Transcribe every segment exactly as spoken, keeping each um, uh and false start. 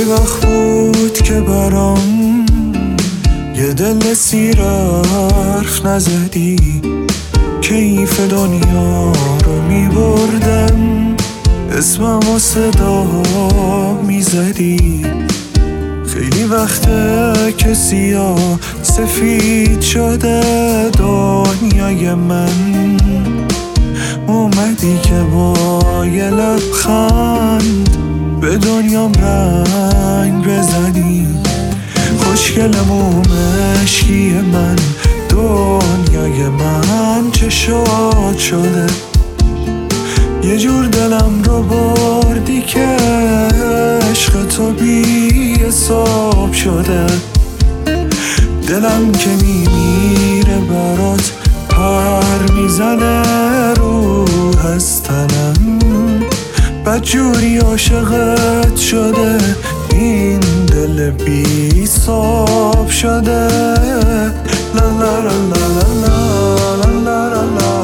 وقت بود که برام یه دل سیر حرف نزدی، کیف دنیا رو می بردم، اسمم و صدا می زدی. خیلی وقته که سیاه سفید شده دنیای من، اومدی که با یه لبخند به دنیام رنگ بزنی. خوشگلمون مشکی من، دنیای من چه شاد شده، یه جور دلم رو بردی که عشق تو بی حساب شده. دلم که میمیره برات، پر میزنه رو هستنم، بدجوری عاشقت شده، این دل بی حساب شده. لا لا لا لا لا لا لا لا.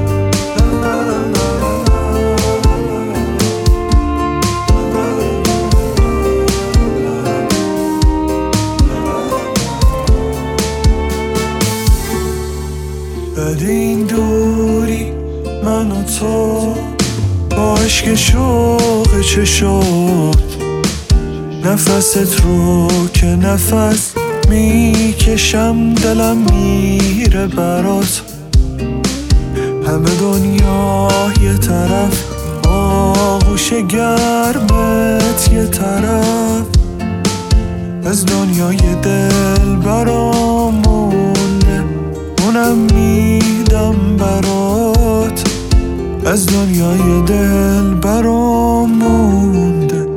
بعد این دوری من و تو با عشق شوق چشات، نفست رو که نفس میکشم دلم میره برات. همه دنیا یه طرف، آغوش گرمت یه طرف، از دنیای دل برام مونده، اونم میدم برات. از دنیای دل برام مونده.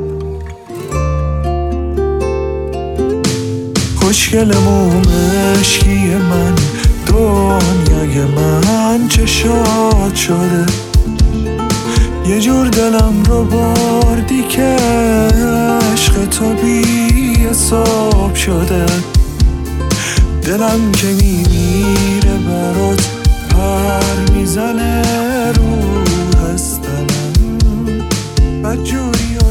خوشگلمون مشکی من، دنیای من چه شاد شده، یه جور دلم رو بردی که عشق تو بی حساب شده. دلم که میمیره برات، پر میزنه رو هستنم، بدجوری